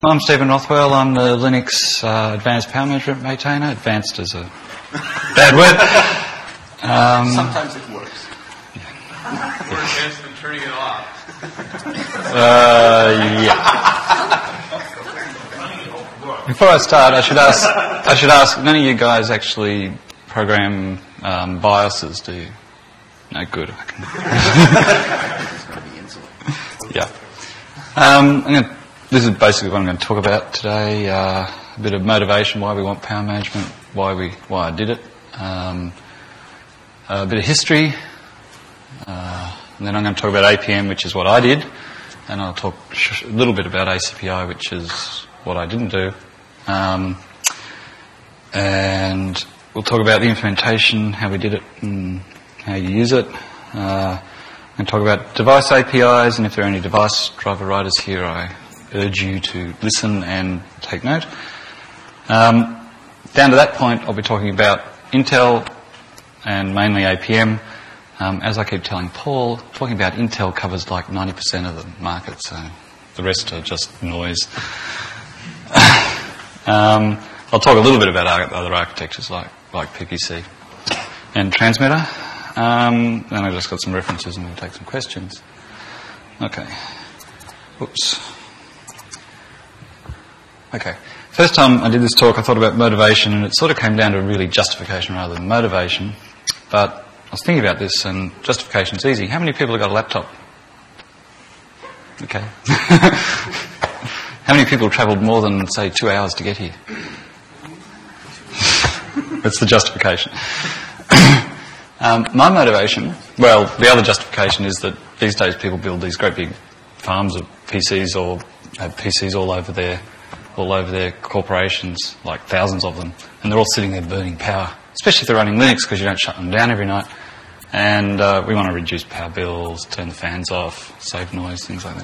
I'm Stephen Rothwell. I'm the Linux Advanced Power Management maintainer. Advanced is a bad word. Sometimes it works. More advanced than turning it off. Yeah. Before I start, I should ask. None of you guys actually program BIOSes, do you? No, good. Yeah. This is basically what I'm going to talk about today. A bit of motivation, why we want power management, why I did it. A bit of history. And then I'm going to talk about APM, which is what I did. And I'll talk a little bit about ACPI, which is what I didn't do. And we'll talk about the implementation, how we did it, and how you use it. I'm going to talk about device APIs, and if there are any device driver writers here, I urge you to listen and take note. Down to that point, I'll be talking about Intel and mainly APM. As I keep telling Paul, talking about Intel covers like 90% of the market, so the rest are just noise. I'll talk a little bit about other architectures like PPC and Transmitter. Then I've just got some references and we'll take some questions. Okay. Oops. Okay. First time I did this talk, I thought about motivation, and it sort of came down to really justification rather than motivation. But I was thinking about this, and justification's easy. How many people have got a laptop? Okay. How many people travelled more than, say, 2 hours to get here? That's the justification. My motivation, well, the other justification is that these days people build these great big farms of PCs or have PCs all over their corporations, like thousands of them, and they're all sitting there burning power, especially if they're running Linux because you don't shut them down every night. And we want to reduce power bills, turn the fans off, save noise, things like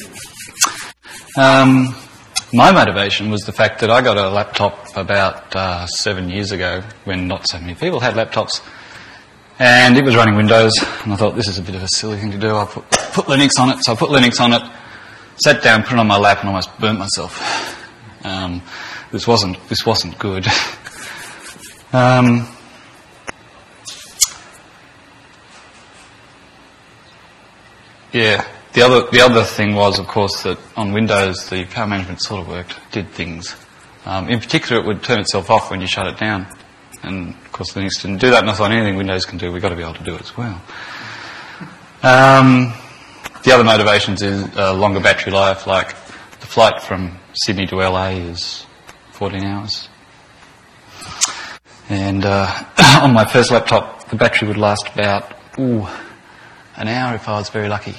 that. My motivation was the fact that I got a laptop about 7 years ago when not so many people had laptops, and it was running Windows, and I thought this is a bit of a silly thing to do. I'll put Linux on it, so I put Linux on it, sat down, put it on my lap, and almost burnt myself. This wasn't good. Yeah. The other thing was, of course, that on Windows the power management sort of worked, did things. In particular, it would turn itself off when you shut it down, and of course Linux didn't do that. And I thought anything Windows can do, we've got to be able to do it as well. The other motivations is longer battery life, like the flight from Sydney to LA is 14 hours. And on my first laptop, the battery would last about, an hour if I was very lucky,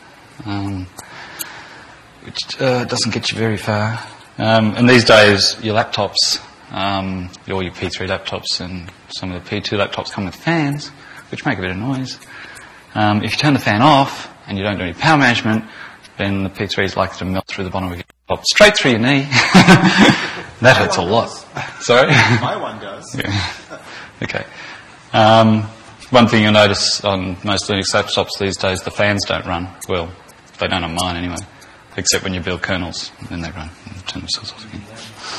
which doesn't get you very far. And these days, your laptops, all your P3 laptops and some of the P2 laptops come with fans, which make a bit of noise. If you turn the fan off and you don't do any power management, then the P3 is likely to melt through the bottom of your laptop, straight through your knee. That hurts a lot. Sorry? My one does. Yeah. Okay. One thing you'll notice on most Linux laptops these days, the fans don't run. Well, they don't on mine anyway, except when you build kernels, and then they run and turn themselves off again.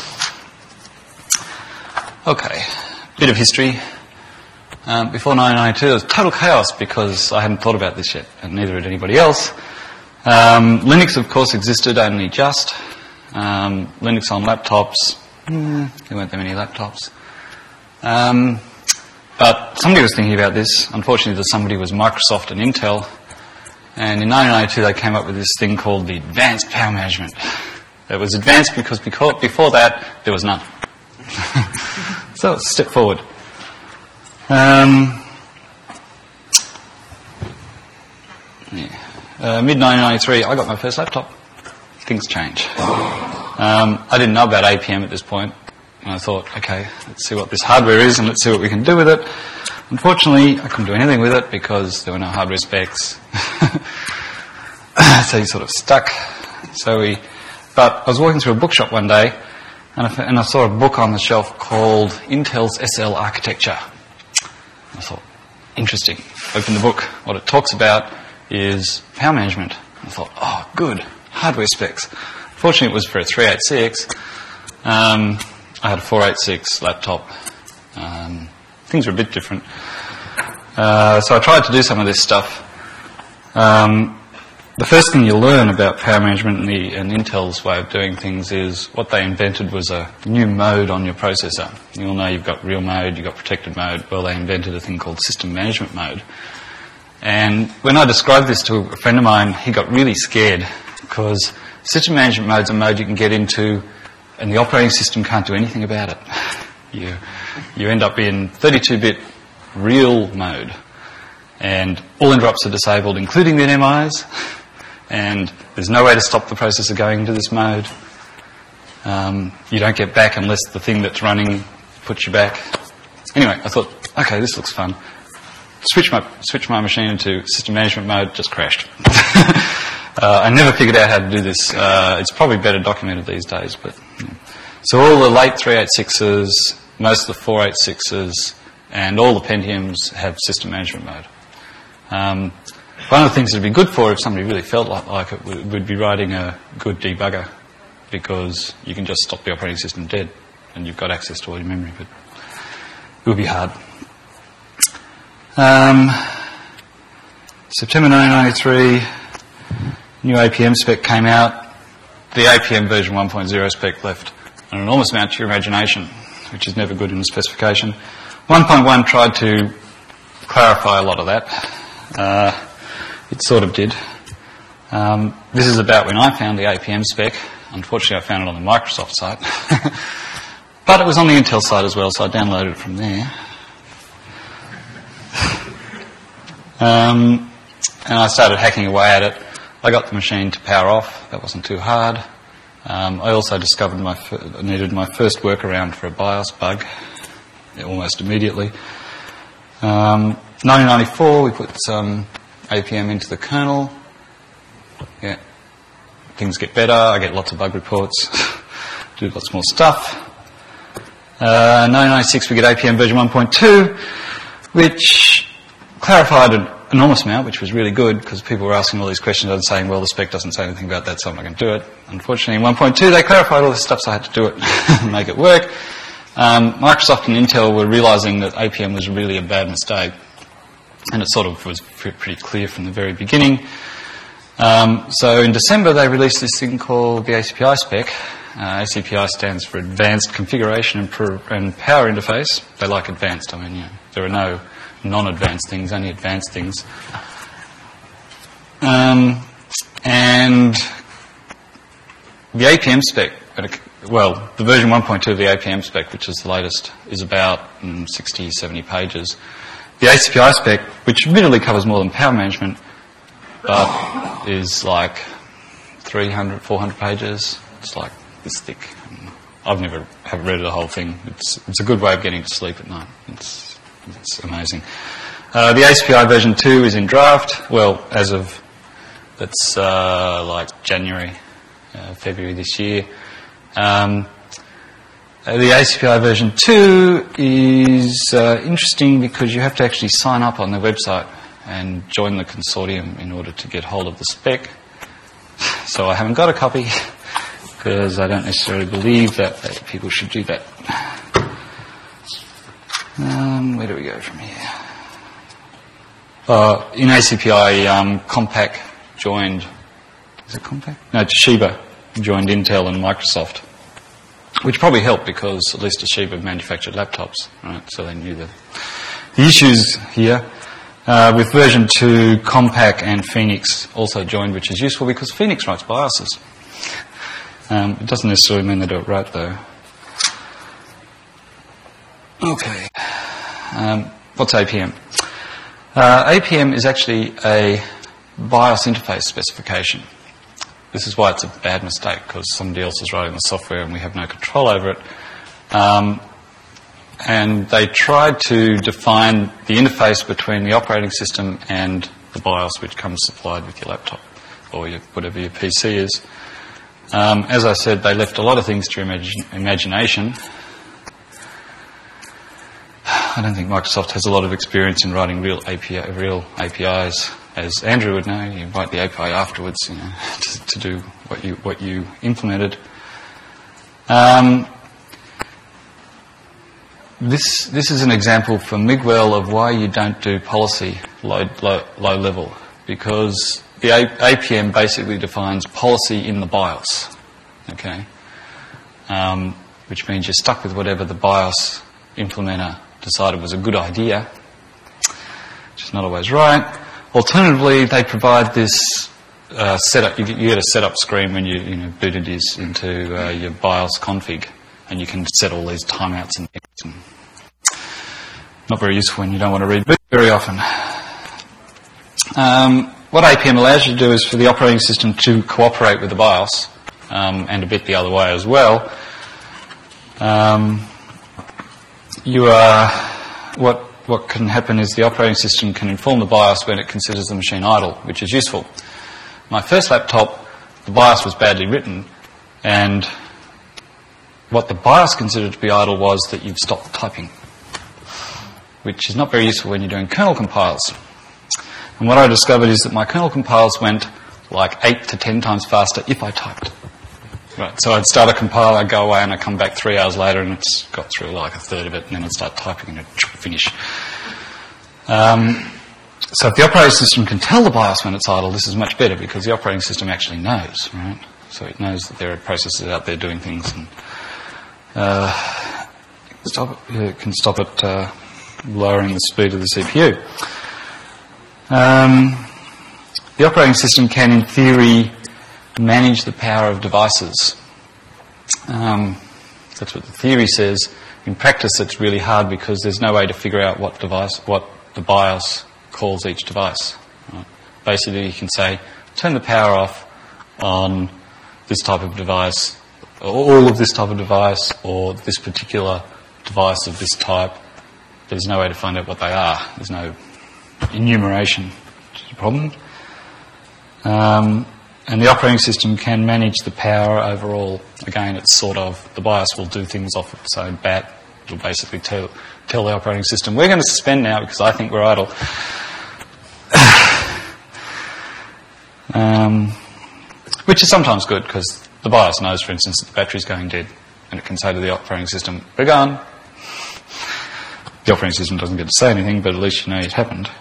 Okay, bit of history. Before 1992, it was total chaos because I hadn't thought about this yet, and neither had anybody else. Linux, of course, existed only just. Linux on laptops, there weren't that many laptops. But somebody was thinking about this. Unfortunately, the somebody was Microsoft and Intel. And in 1992, they came up with this thing called the Advanced Power Management. It was advanced because before that, there was none. So let's step forward. Mid-1993, I got my first laptop. Things change. I didn't know about APM at this point. And I thought, okay, let's see what this hardware is and let's see what we can do with it. Unfortunately, I couldn't do anything with it because there were no hardware specs. So you sort of stuck. But I was walking through a bookshop one day and I saw a book on the shelf called Intel's SL Architecture. I thought, interesting. Opened the book. What it talks about is power management. I thought, oh, good, hardware specs. Fortunately, it was for a 386. I had a 486 laptop. Things were a bit different. So I tried to do some of this stuff. The first thing you learn about power management and Intel's way of doing things is what they invented was a new mode on your processor. You'll know you've got real mode, you've got protected mode. Well, they invented a thing called system management mode. And when I described this to a friend of mine, he got really scared because system management mode's a mode you can get into and the operating system can't do anything about it. You end up in 32-bit real mode and all interrupts are disabled, including the NMIs, and there's no way to stop the processor going into this mode. You don't get back unless the thing that's running puts you back. Anyway, I thought, okay, this looks fun. Switch my machine into system management mode, just crashed. I never figured out how to do this. It's probably better documented these days. But so all the late 386s, most of the 486s, and all the Pentiums have system management mode. One of the things it would be good for if somebody really felt like it would be writing a good debugger, because you can just stop the operating system dead and you've got access to all your memory, but it would be hard. September 1993, new APM spec came out. The APM version 1.0 spec left an enormous amount to your imagination, which is never good in the specification. 1.1 tried to clarify a lot of that. It sort of did. This is about when I found the APM spec. Unfortunately, I found it on the Microsoft site. But it was on the Intel site as well, so I downloaded it from there. And I started hacking away at it. I got the machine to power off. That wasn't too hard. I also discovered I needed my first workaround for a BIOS bug almost immediately. 1994, we put some APM into the kernel. Yeah, things get better. I get lots of bug reports. Do lots more stuff. 1996, we get APM version 1.2, which clarified an enormous amount, which was really good because people were asking all these questions and saying, well, the spec doesn't say anything about that, so I'm not going to do it. Unfortunately, in 1.2, they clarified all this stuff, so I had to do it and make it work. Microsoft and Intel were realising that APM was really a bad mistake, and it sort of was pretty clear from the very beginning. So in December, they released this thing called the ACPI spec. ACPI stands for Advanced Configuration and Power Interface. They like advanced. I mean, there are no non-advanced things, only advanced things. And the APM spec, well, the version 1.2 of the APM spec, which is the latest, is about 60, 70 pages. The ACPI spec, which admittedly covers more than power management, but is like 300, 400 pages. It's like this thick. I've never read the whole thing. It's a good way of getting to sleep at night. It's amazing. The ACPI version 2 is in draft. Well, as of, that's like January, February this year. The ACPI version 2 is interesting because you have to actually sign up on their website and join the consortium in order to get hold of the spec. So I haven't got a copy because I don't necessarily believe that people should do that. Where do we go from here? In ACPI, Compaq joined... Is it Compaq? No, Toshiba joined Intel and Microsoft, which probably helped because at least Toshiba manufactured laptops, right? So they knew the issues here. With version 2, Compaq and Phoenix also joined, which is useful because Phoenix writes BIOSes. It doesn't necessarily mean they do it right, though. Okay. What's APM? APM is actually a BIOS interface specification. This is why it's a bad mistake, because somebody else is writing the software and we have no control over it. And they tried to define the interface between the operating system and the BIOS, which comes supplied with your laptop or whatever your PC is. As I said, they left a lot of things to your imagination. I don't think Microsoft has a lot of experience in writing real APIs. As Andrew would know, you write the API afterwards, to do what you implemented. This is an example for Miguel of why you don't do policy low level, because the APM basically defines policy in the BIOS, okay, which means you're stuck with whatever the BIOS implementer decided was a good idea, which is not always right. Alternatively, they provide this setup. You get a setup screen when you boot it into your BIOS config, and you can set all these timeouts and things. Not very useful when you don't want to reboot very often. What APM allows you to do is for the operating system to cooperate with the BIOS, and a bit the other way as well. What can happen is the operating system can inform the BIOS when it considers the machine idle, which is useful. My first laptop, the BIOS was badly written, and what the BIOS considered to be idle was that you've stopped typing, which is not very useful when you're doing kernel compiles. And what I discovered is that my kernel compiles went like 8 to 10 times faster if I typed. Right, so I'd start a compile, I'd go away, and I'd come back 3 hours later, and it's got through like a third of it, and then I'd start typing, and it'd finish. So if the operating system can tell the BIOS when it's idle, this is much better, because the operating system actually knows, right? So it knows that there are processes out there doing things, and it can stop it lowering the speed of the CPU. The operating system can, in theory, manage the power of devices. That's what the theory says. In practice, it's really hard because there's no way to figure out what the BIOS calls each device. Right? Basically, you can say, turn the power off on this type of device, or all of this type of device, or this particular device of this type. There's no way to find out what they are. There's no enumeration, which is a problem. And the operating system can manage the power overall. Again, it's sort of, the BIOS will do things off its own bat. It'll basically tell the operating system, we're going to suspend now because I think we're idle. Which is sometimes good, because the BIOS knows, for instance, that the battery's going dead, and it can say to the operating system, we're gone. The operating system doesn't get to say anything, but at least you know it happened.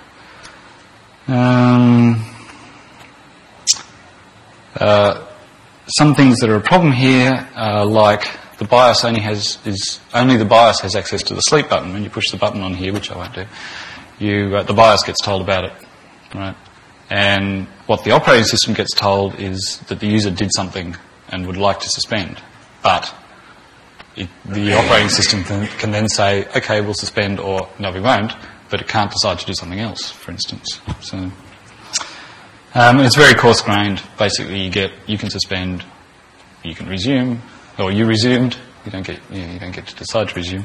Some things that are a problem here are like the BIOS only the BIOS has access to the sleep button. When you push the button on here, which I won't do, the BIOS gets told about it, right? And what the operating system gets told is that the user did something and would like to suspend, but the operating system can then say, okay, we'll suspend, or no, we won't, but it can't decide to do something else, for instance. So it's very coarse-grained. Basically, you can suspend, you can resume, or you resumed. You don't get to decide to resume.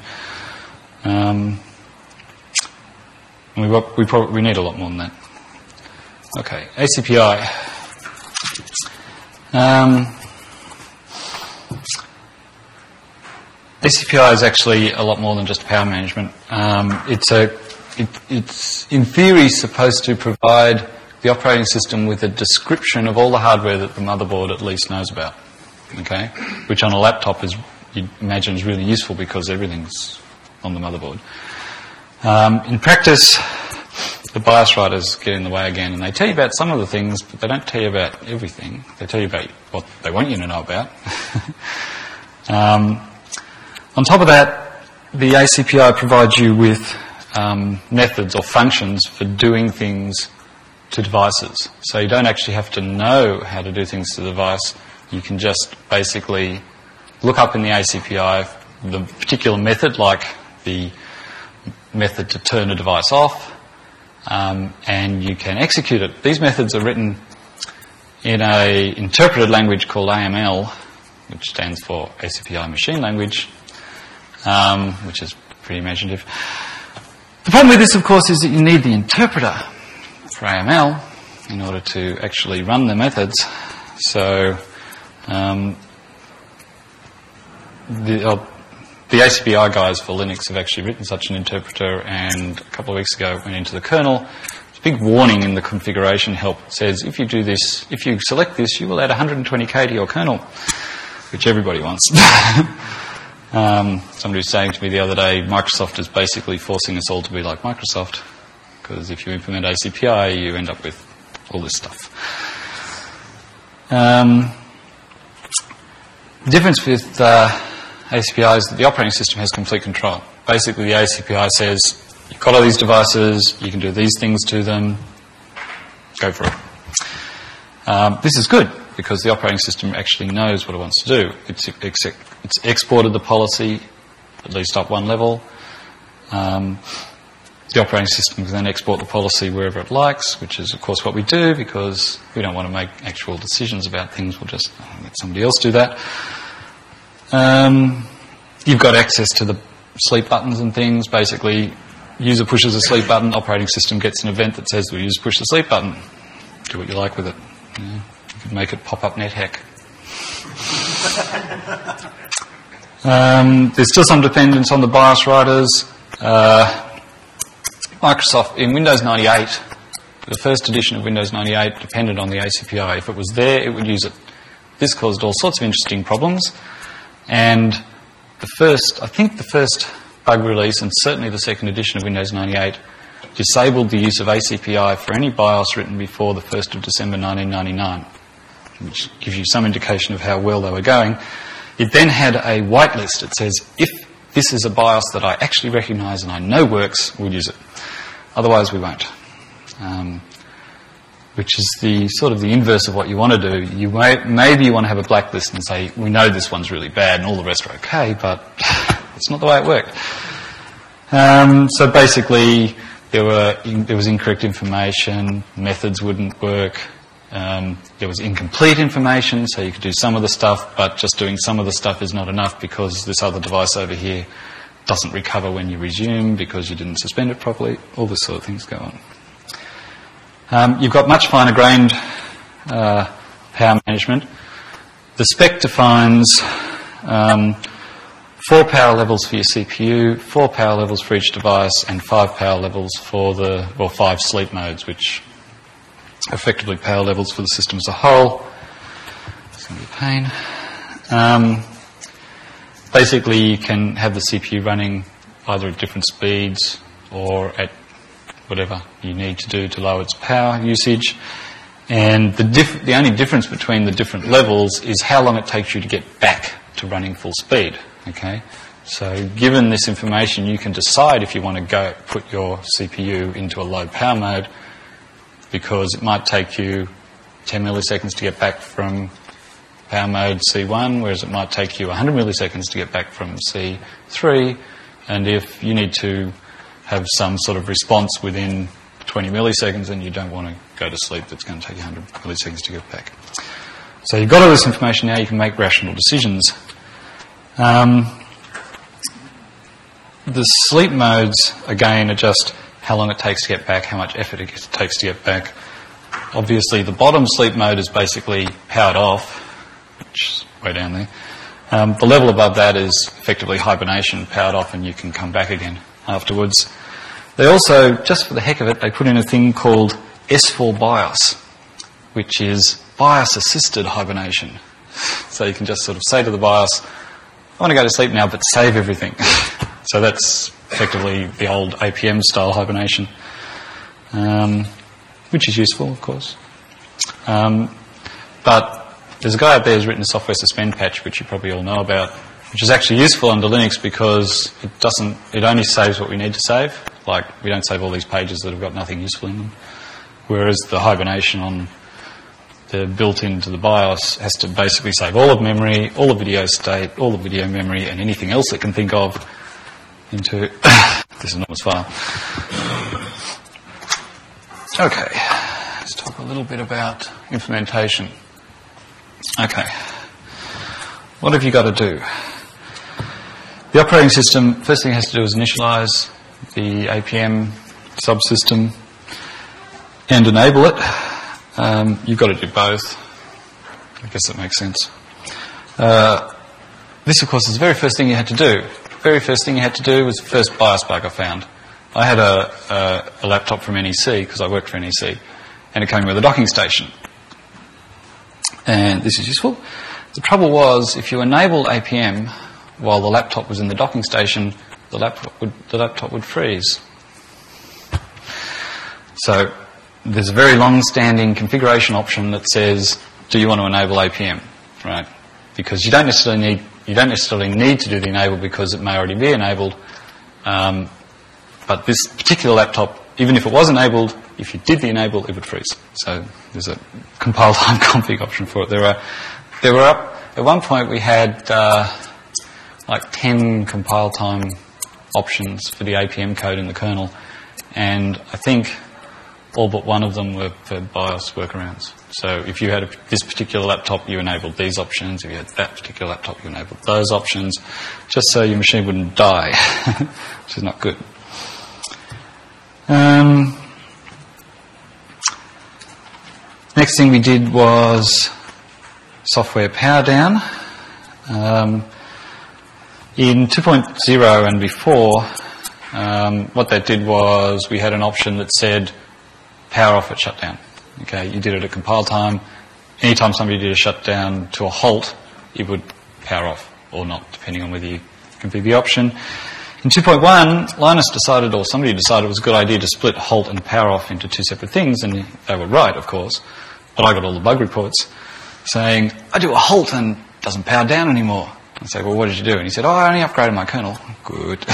We need a lot more than that. Okay, ACPI. ACPI is actually a lot more than just power management. It's in theory supposed to provide the operating system with a description of all the hardware that the motherboard at least knows about, okay? Which on a laptop you'd imagine is really useful because everything's on the motherboard. In practice, the BIOS writers get in the way again, and they tell you about some of the things, but they don't tell you about everything. They tell you about what they want you to know about. On top of that, the ACPI provides you with methods or functions for doing things to devices. So you don't actually have to know how to do things to the device. You can just basically look up in the ACPI the particular method, like the method to turn a device off, and you can execute it. These methods are written in an interpreted language called AML, which stands for ACPI Machine Language, which is pretty imaginative. The problem with this, of course, is that you need the interpreter for AML in order to actually run the methods. So the ACPI guys for Linux have actually written such an interpreter, and a couple of weeks ago it went into the kernel. It's big warning in the configuration help. It says, if you do this, if you select this, you will add 120k to your kernel, which everybody wants. Somebody was saying to me the other day, Microsoft is basically forcing us all to be like Microsoft, because if you implement ACPI, you end up with all this stuff. The difference with ACPI is that the operating system has complete control. Basically, the ACPI says, you've got all these devices, you can do these things to them, go for it. This is good, because the operating system actually knows what it wants to do. It's exported the policy, at least up one level. The operating system can then export the policy wherever it likes, which is, of course, what we do, because we don't want to make actual decisions about things. We'll just let somebody else do that. You've got access to the sleep buttons and things. Basically, user pushes a sleep button, operating system gets an event that says, well, user push the sleep button. Do what you like with it. You could make it pop up NetHack. There's still some dependence on the BIOS writers. Microsoft, in Windows 98, the first edition of Windows 98 depended on the ACPI. If it was there, it would use it. This caused all sorts of interesting problems. And I think the first bug release, and certainly the second edition of Windows 98, disabled the use of ACPI for any BIOS written before the 1st of December 1999, which gives you some indication of how well they were going. It then had a whitelist. It says, if this is a BIOS that I actually recognise and I know works, we'll use it. Otherwise, we won't. Which is the sort of the inverse of what you want to do. Maybe you want to have a blacklist and say, we know this one's really bad and all the rest are okay, but it's not the way it worked. So basically, there was incorrect information, methods wouldn't work, there was incomplete information, so you could do some of the stuff, but just doing some of the stuff is not enough because this other device over here doesn't recover when you resume because you didn't suspend it properly. All this sort of things go on. You've got much finer grained power management. The spec defines 4 power levels for your CPU, 4 power levels for each device, and 5 power levels for 5 sleep modes, which are effectively power levels for the system as a whole. It's going to be a pain. Basically, you can have the CPU running either at different speeds or at whatever you need to do to lower its power usage. And the only difference between the different levels is how long it takes you to get back to running full speed. Okay? So given this information, you can decide if you want to put your CPU into a low power mode, because it might take you 10 milliseconds to get back from power mode C1, whereas it might take you 100 milliseconds to get back from C3. And if you need to have some sort of response within 20 milliseconds and you don't want to go to sleep, that's going to take you 100 milliseconds to get back. So you've got all this information now, you can make rational decisions. The sleep modes, again, are just how long it takes to get back, how much effort it takes to get back. Obviously, the bottom sleep mode is basically powered off, which is way down there. The level above that is effectively hibernation, powered off, and you can come back again afterwards. They also, just for the heck of it, they put in a thing called S4 BIOS, which is BIOS-assisted hibernation. So you can just sort of say to the BIOS, I want to go to sleep now, but save everything. So that's effectively the old APM-style hibernation, which is useful, of course. But there's a guy out there who's written a software suspend patch, which you probably all know about, which is actually useful under Linux because it only saves what we need to save. Like, we don't save all these pages that have got nothing useful in them. Whereas the hibernation on the built into the BIOS has to basically save all of memory, all the video state, all the video memory, and anything else it can think of into this enormous file. Okay, let's talk a little bit about implementation. Okay, what have you got to do? The operating system, first thing it has to do is initialize the APM subsystem and enable it. You've got to do both. I guess that makes sense. This, of course, is the very first thing you had to do. The very first thing you had to do was the first BIOS bug I found. I had a laptop from NEC, because I worked for NEC, and it came with a docking station. And this is useful. The trouble was, if you enabled APM while the laptop was in the docking station, the laptop would freeze. So there's a very long-standing configuration option that says, do you want to enable APM, right? Because you don't necessarily need to do the enable because it may already be enabled. But this particular laptop, even if it was enabled, if you did the enable, it would freeze. So there's a compile time config option for it. There were up at one point we had like 10 compile time options for the APM code in the kernel, and I think all but one of them were for BIOS workarounds. So if you had this particular laptop, you enabled these options. If you had that particular laptop, you enabled those options, just so your machine wouldn't die, which is not good. Next thing we did was software power down. In 2.0 and before, what that did was we had an option that said power off at shutdown. Okay, you did it at compile time. Anytime somebody did a shutdown to a halt, it would power off or not, depending on whether you configure the option. In 2.1, Linus decided, or somebody decided it was a good idea to split halt and power off into two separate things, and they were right, of course. But I got all the bug reports saying, I do a halt and it doesn't power down anymore. I say, well, what did you do? And he said, I only upgraded my kernel. Good.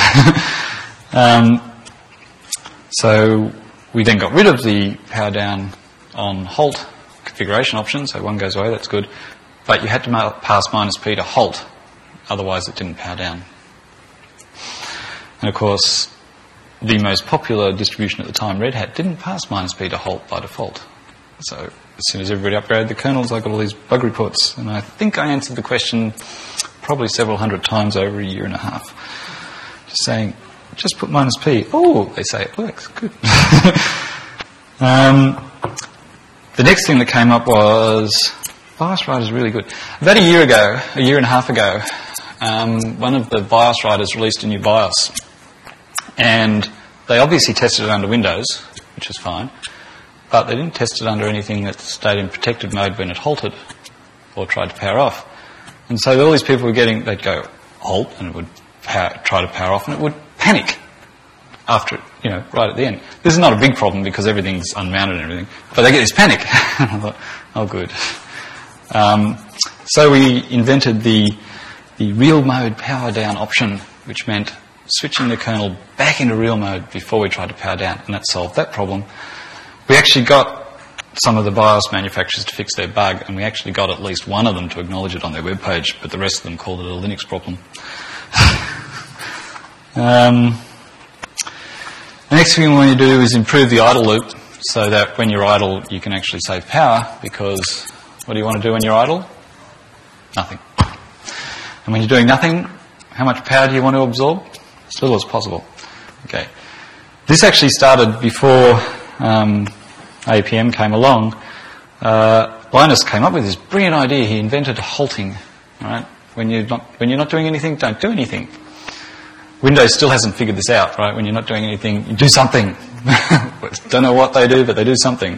So we then got rid of the power down on halt configuration option, so one goes away, that's good. But you had to pass -P to halt, otherwise it didn't power down. And of course, the most popular distribution at the time, Red Hat, didn't pass -P to halt by default. So as soon as everybody upgraded the kernels, I got all these bug reports. And I think I answered the question probably several hundred times over a year and a half. Just saying, just put -P. Oh, they say it works. Good. The next thing that came up was BIOS writer is really good. About a year and a half ago, one of the BIOS writers released a new BIOS. And they obviously tested it under Windows, which is fine. But they didn't test it under anything that stayed in protected mode when it halted or tried to power off. And so all these people were they'd go halt and it would try to power off and it would panic after it, right at the end. This is not a big problem because everything's unmounted and everything, but they get this panic. I thought, oh good. So we invented the real mode power down option, which meant switching the kernel back into real mode before we tried to power down, and that solved that problem. We actually got some of the BIOS manufacturers to fix their bug, and we actually got at least one of them to acknowledge it on their webpage, but the rest of them called it a Linux problem. The next thing we want to do is improve the idle loop so that when you're idle, you can actually save power, because what do you want to do when you're idle? Nothing. And when you're doing nothing, how much power do you want to absorb? As little as possible. Okay. This actually started before APM came along. Linus came up with this brilliant idea. He invented halting. Right? When you're not doing anything, don't do anything. Windows still hasn't figured this out, right? When you're not doing anything, you do something. Don't know what they do, but they do something.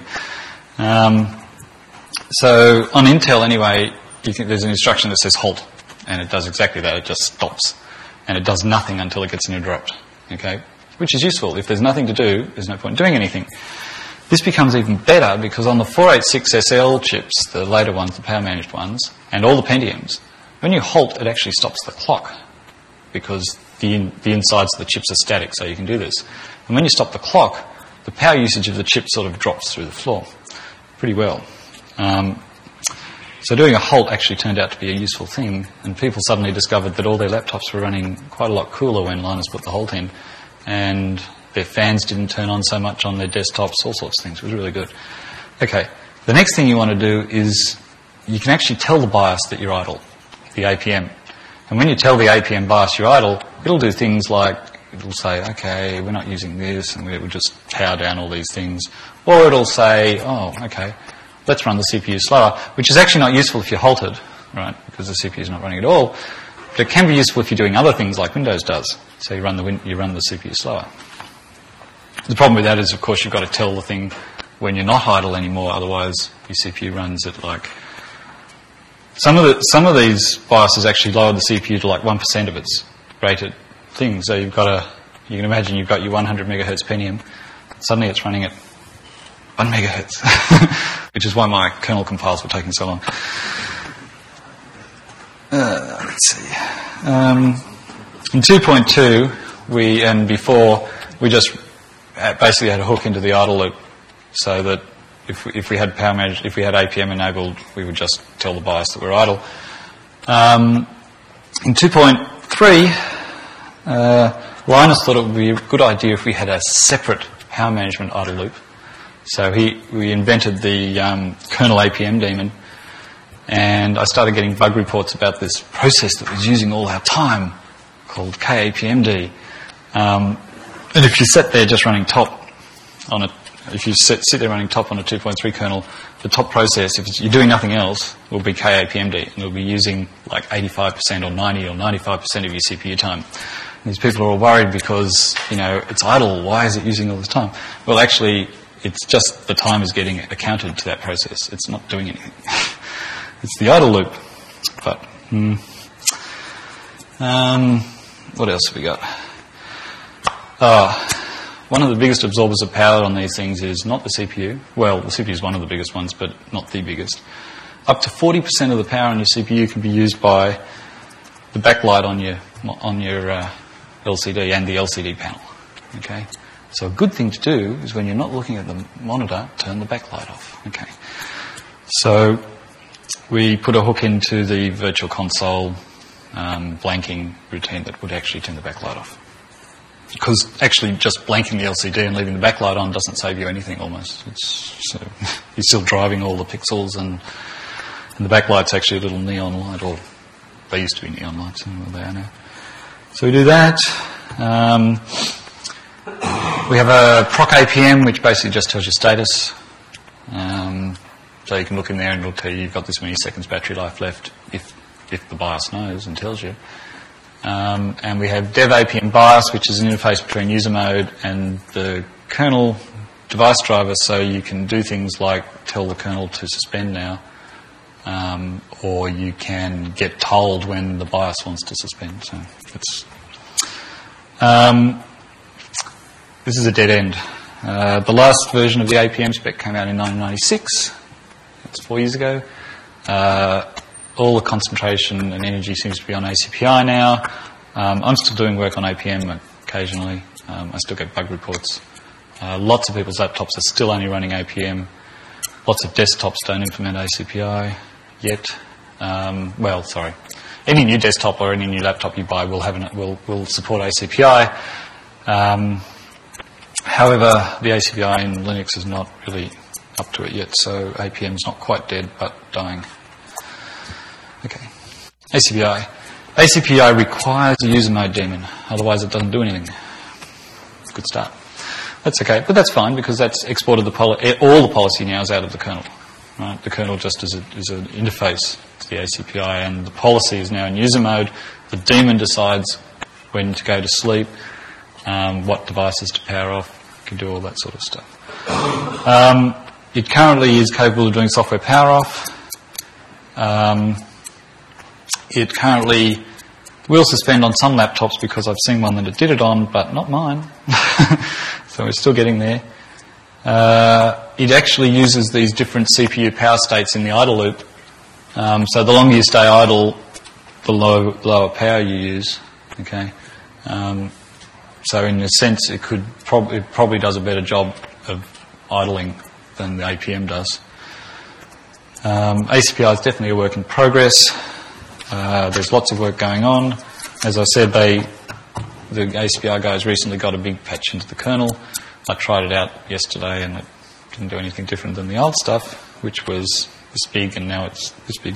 So on Intel, anyway, there's an instruction that says halt, and it does exactly that. It just stops, and it does nothing until it gets an interrupt. Okay, which is useful. If there's nothing to do, there's no point in doing anything. This becomes even better because on the 486SL chips, the later ones, the power-managed ones, and all the Pentiums, when you halt, it actually stops the clock because the insides of the chips are static, so you can do this. And when you stop the clock, the power usage of the chip sort of drops through the floor pretty well. So doing a halt actually turned out to be a useful thing, and people suddenly discovered that all their laptops were running quite a lot cooler when Linus put the halt in, and their fans didn't turn on so much on their desktops, all sorts of things. It was really good. Okay, the next thing you want to do is you can actually tell the BIOS that you're idle, the APM. And when you tell the APM BIOS you're idle, it'll do things like, it'll say, okay, we're not using this, and it will just power down all these things. Or it'll say, oh, okay, let's run the CPU slower, which is actually not useful if you're halted, right, because the CPU is not running at all. But it can be useful if you're doing other things like Windows does. So you run the CPU slower. The problem with that is, of course, you've got to tell the thing when you're not idle anymore, otherwise your CPU runs at like... Some of these BIOSes actually lower the CPU to like 1% of its rated thing. So you can imagine you've got your 100 megahertz Pentium, suddenly it's running at 1 megahertz, which is why my kernel compiles were taking so long. Let's see. In 2.2, and before, we just basically had a hook into the idle loop, so that if we had if we had APM enabled, we would just tell the BIOS that we're idle. In 2.3, Linus thought it would be a good idea if we had a separate power management idle loop. So we invented the kernel APM daemon, and I started getting bug reports about this process that was using all our time called KAPMD. And if you sit there just running top on if you sit there running top on a 2.3 kernel, the top process, if you're doing nothing else, will be KAPMD, and it'll be using like 85% or 90 or 95% of your CPU time. And these people are all worried because, it's idle. Why is it using all this time? Well, actually, it's just the time is getting accounted to that process. It's not doing anything. It's the idle loop. But, what else have we got? One of the biggest absorbers of power on these things is not the CPU. Well, the CPU is one of the biggest ones, but not the biggest. Up to 40% of the power on your CPU can be used by the backlight on your LCD and the LCD panel. Okay, so a good thing to do is when you're not looking at the monitor, turn the backlight off. Okay, so we put a hook into the virtual console blanking routine that would actually turn the backlight off. Because actually just blanking the LCD and leaving the backlight on doesn't save you anything almost. You're still driving all the pixels, and the backlight's actually a little neon light, or they used to be neon lights, and they are now. So we do that. We have a proc APM, which basically just tells you status. So you can look in there and it'll tell you you've got this many seconds battery life left, if the BIOS knows and tells you. And we have dev APM BIOS, which is an interface between user mode and the kernel device driver, so you can do things like tell the kernel to suspend now, or you can get told when the BIOS wants to suspend. So this is a dead end. The last version of the APM spec came out in 1996. That's 4 years ago. All the concentration and energy seems to be on ACPI now. I'm still doing work on APM occasionally. I still get bug reports. Lots of people's laptops are still only running APM. Lots of desktops don't implement ACPI yet. Any new desktop or any new laptop you buy will support ACPI. However, the ACPI in Linux is not really up to it yet, so APM's not quite dead, but dying. Okay. ACPI. ACPI requires a user mode daemon, otherwise it doesn't do anything. Good start. That's okay, but that's fine because that's exported all the policy now is out of the kernel. Right? The kernel just is an interface to the ACPI, and the policy is now in user mode. The daemon decides when to go to sleep, what devices to power off, can do all that sort of stuff. It currently is capable of doing software power off. It currently will suspend on some laptops because I've seen one that it did it on, but not mine. So we're still getting there. It actually uses these different CPU power states in the idle loop. So the longer you stay idle, the lower power you use. Okay. So in a sense, it probably does a better job of idling than the APM does. ACPI is definitely a work in progress. There's lots of work going on. As I said, the ACPI guys recently got a big patch into the kernel. I tried it out yesterday and it didn't do anything different than the old stuff, which was this big, and now it's this big.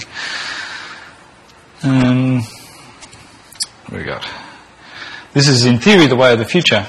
What do we got? This is, in theory, the way of the future.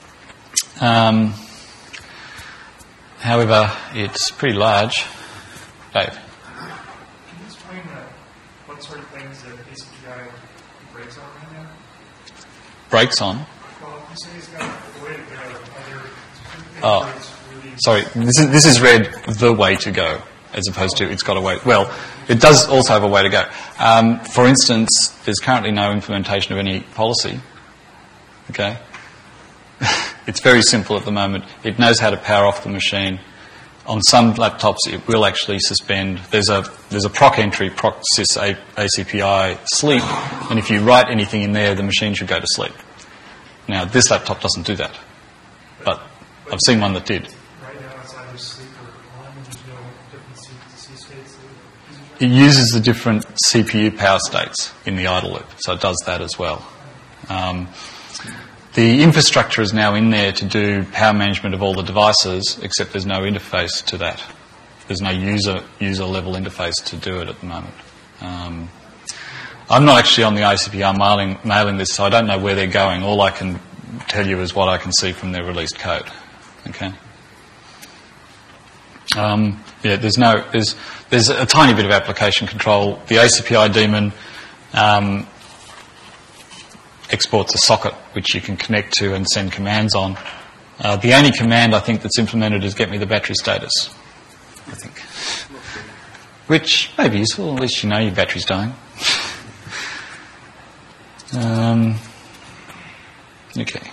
However, it's pretty large. Dave? Can you explain what sort of things that ACPI breaks on right now? Breaks on? Well, you say it's got a way to go. Are there Oh, sorry. This is read the way to go, as opposed to it's got a way. Well, it does also have a way to go. For instance, there's currently no implementation of any policy. Okay? It's very simple at the moment. It knows how to power off the machine. On some laptops, it will actually suspend. There's a proc entry, proc sys ACPI sleep, and if you write anything in there, the machine should go to sleep. Now, this laptop doesn't do that, but I've seen one that did. Right now, it's either sleep or on, and there's no different C states. It uses the different CPU power states in the idle loop, so it does that as well. The infrastructure is now in there to do power management of all the devices, except there's no interface to that. There's no user level interface to do it at the moment. I'm not actually on the ACPR mailing list, so I don't know where they're going. All I can tell you is what I can see from their released code. Okay. There's a tiny bit of application control. The ACPI daemon exports a socket which you can connect to and send commands on. The only command I think that's implemented is get me the battery status, I think. Which may be useful, at least you know your battery's dying. Okay.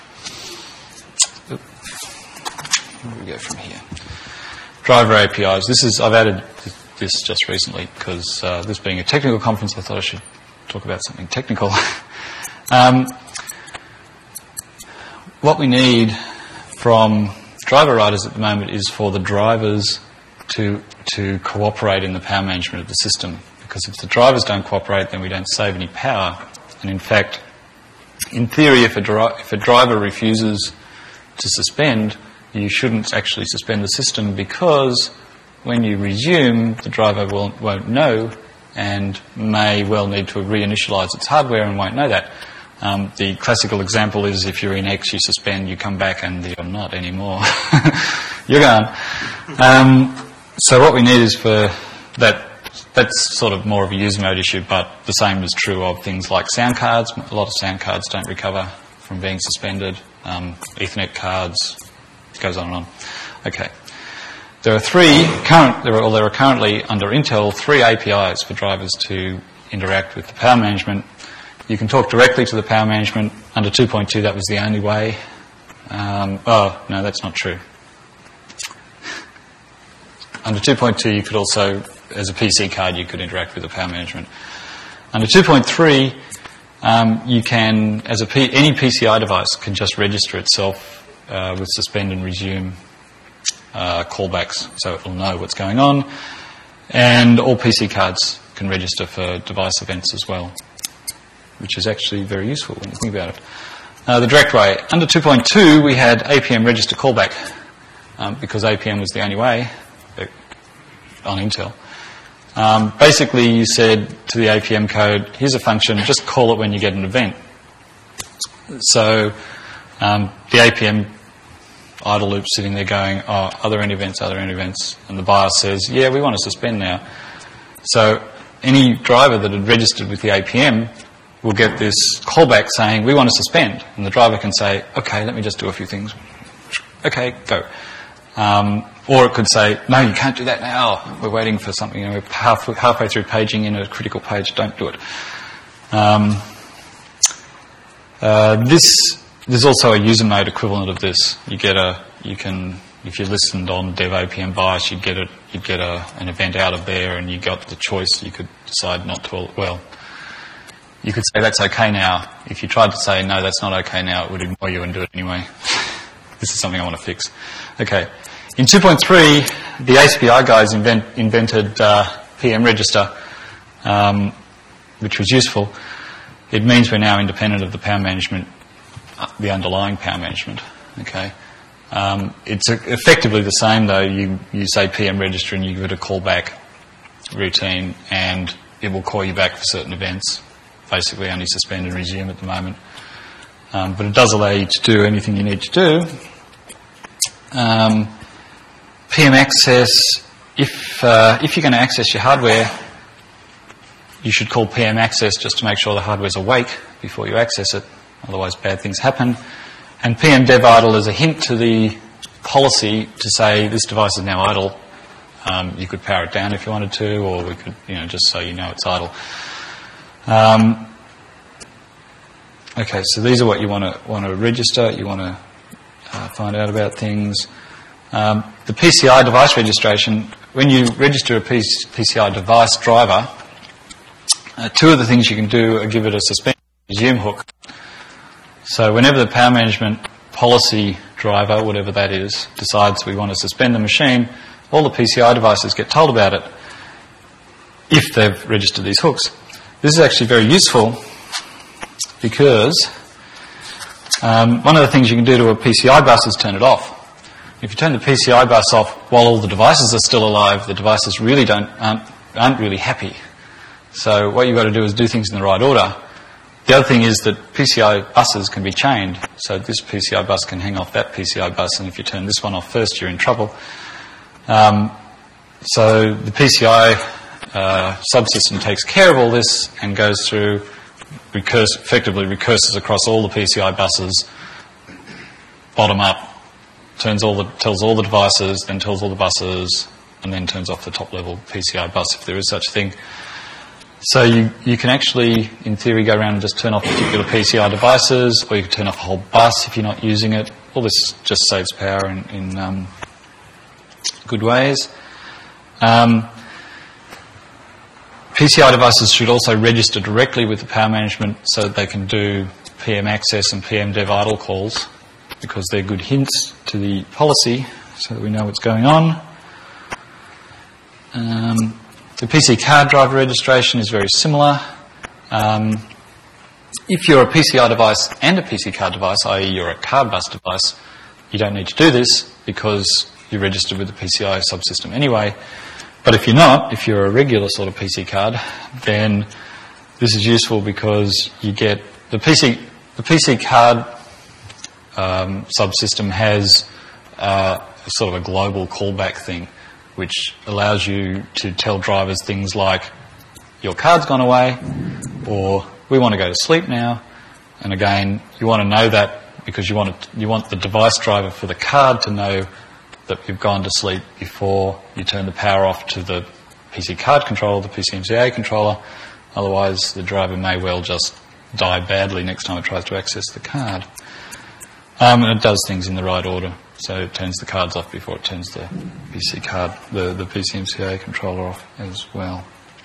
Where do we go from here? Driver APIs. I've added this just recently because this being a technical conference, I thought I should talk about something technical. What we need from driver writers at the moment is for the drivers to cooperate in the power management of the system. Because if the drivers don't cooperate, then we don't save any power. And in fact, in theory, if a driver refuses to suspend, you shouldn't actually suspend the system, because when you resume, the driver won't know and may well need to reinitialize its hardware and won't know that. The classical example is if you're in X, you suspend, you come back and you're not anymore. You're gone. So what we need is for that. That's sort of more of a user mode issue, but the same is true of things like sound cards. A lot of sound cards don't recover from being suspended. Ethernet cards, it goes on and on. Okay. There are currently under Intel 3 APIs for drivers to interact with the power management. You can talk directly to the power management. Under 2.2, that was the only way. No, that's not true. Under 2.2, you could also, as a PC card, you could interact with the power management. Under 2.3, you can, any PCI device can just register itself with suspend and resume callbacks, so it will know what's going on. And all PC cards can register for device events as well, which is actually very useful when you think about it. The direct way. Under 2.2, we had APM register callback, because APM was the only way on Intel. Basically, you said to the APM code, here's a function, just call it when you get an event. So the APM idle loop sitting there going, are there any events, are there any events? And the BIOS says, yeah, we want to suspend now. So any driver that had registered with the APM will get this callback saying, we want to suspend. And the driver can say, okay, let me just do a few things. Okay, go. Or it could say, no, you can't do that now. We're waiting for something. We're halfway through paging in a critical page. Don't do it. There's also a user mode equivalent of this. If you listened on dev APM BIOS, you'd get an event out of there, and you got the choice. You could decide not to. Well, you could say that's okay now. If you tried to say no, that's not okay now, it would ignore you and do it anyway. This is something I want to fix. Okay. In 2.3, the ACPI guys invented PM register, which was useful. It means we're now independent of the power management, the underlying power management. Okay. It's effectively the same, though. You say PM register and you give it a callback routine, and it will call you back for certain events. Basically, only suspend and resume at the moment. But it does allow you to do anything you need to do. PM access, if you're going to access your hardware, you should call PM access just to make sure the hardware's awake before you access it. Otherwise, bad things happen. And PM dev idle is a hint to the policy to say this device is now idle. You could power it down if you wanted to, or we could, just so you know it's idle. Okay, so these are what you want to register. You want to find out about things. The PCI device registration. When you register a PCI device driver, two of the things you can do are give it a suspend resume hook. So whenever the power management policy driver, whatever that is, decides we want to suspend the machine, all the PCI devices get told about it if they've registered these hooks. This is actually very useful because one of the things you can do to a PCI bus is turn it off. If you turn the PCI bus off while all the devices are still alive, the devices really aren't really happy. So what you've got to do is do things in the right order. The other thing is that PCI buses can be chained. So this PCI bus can hang off that PCI bus, and if you turn this one off first, you're in trouble. So the PCI subsystem takes care of all this and goes through, effectively recurses across all the PCI buses, bottom up, tells all the devices, then tells all the buses, and then turns off the top level PCI bus if there is such a thing. So you can actually, in theory, go around and just turn off particular PCI devices, or you can turn off a whole bus if you're not using it. All this just saves power in good ways. PCI devices should also register directly with the power management so that they can do PM access and PM dev idle calls, because they're good hints to the policy so that we know what's going on. The PC card driver registration is very similar. If you're a PCI device and a PC card device, i.e. you're a card bus device, you don't need to do this because you're registered with the PCI subsystem anyway. But if you're not, if you're a regular sort of PC card, then this is useful because you get the PC card subsystem has sort of a global callback thing, which allows you to tell drivers things like, your card's gone away, or we want to go to sleep now. And again, you want to know that because you want the device driver for the card to know that you've gone to sleep before you turn the power off to the PC card controller, the PCMCIA controller. Otherwise, the driver may well just die badly next time it tries to access the card. And it does things in the right order. So it turns the cards off before it turns the PC card, the PCMCIA controller off as well.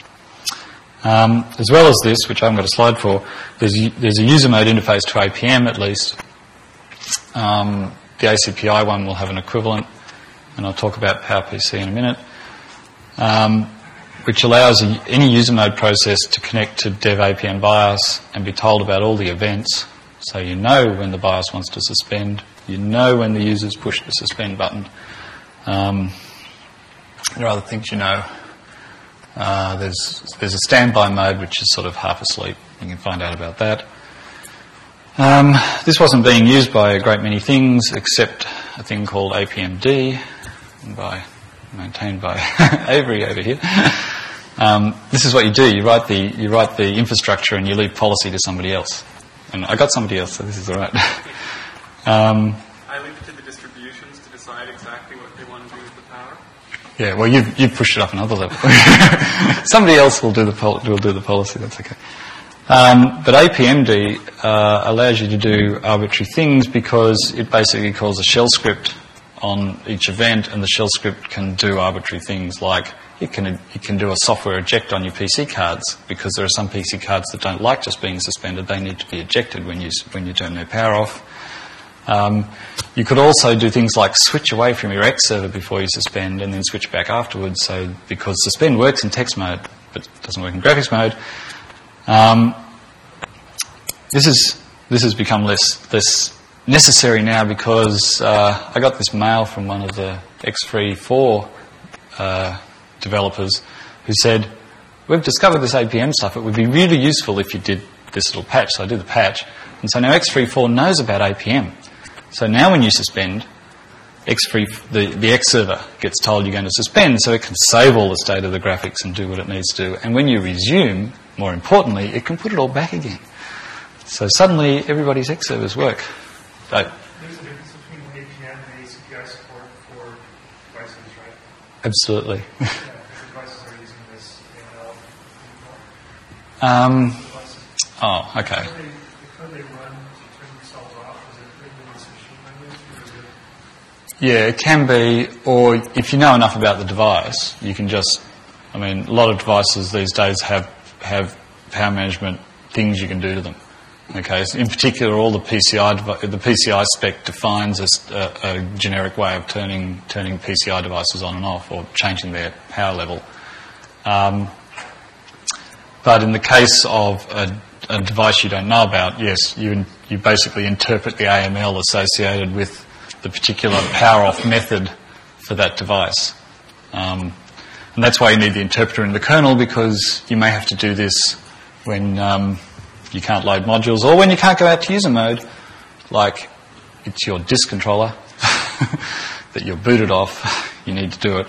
As well as this, which I haven't got a slide for, there's a user mode interface to APM at least. The ACPI one will have an equivalent, and I'll talk about PowerPC in a minute, which allows any user mode process to connect to dev APM BIOS and be told about all the events. So you know when the BIOS wants to suspend, you know when the users push the suspend button. There are other things you know. There's a standby mode which is sort of half asleep. You can find out about that. This wasn't being used by a great many things except a thing called APMD, maintained by Avery over here. This is what you do. You write the infrastructure and you leave policy to somebody else. And I got somebody else, so this is all right. I leave it to the distributions to decide exactly what they want to do with the power. Yeah, well, you've pushed it up another level. Somebody else will do the policy. That's okay. But APMD allows you to do arbitrary things because it basically calls a shell script on each event, and the shell script can do arbitrary things like it can do a software eject on your PC cards, because there are some PC cards that don't like just being suspended. They need to be ejected when you turn their power off. You could also do things like switch away from your X server before you suspend and then switch back afterwards. So because suspend works in text mode but doesn't work in graphics mode, this has become less necessary now because I got this mail from one of the X3-4 developers who said, we've discovered this APM stuff. It would be really useful if you did this little patch. So I did the patch. And so now X3-4 knows about APM. So now when you suspend, the X server gets told you're going to suspend, so it can save all the state of the graphics and do what it needs to do. And when you resume, more importantly, it can put it all back again. So suddenly everybody's X servers work. So, there's a difference between APM and ACPI support. absolutely. Yeah, because the devices are using this AML. Devices. Oh, okay. The code they run to turn themselves off, is it written in this machine language, or is it? Yeah, it can be, or if you know enough about the device, you can just, I mean, a lot of devices these days have power management things you can do to them. Okay, so in particular, all the PCI spec defines a generic way of turning PCI devices on and off, or changing their power level. But in the case of a device you don't know about, yes, you basically interpret the AML associated with the particular power off method for that device. And that's why you need the interpreter in the kernel, because you may have to do this when you can't load modules, or when you can't go out to user mode, like it's your disk controller that you're booted off, you need to do it.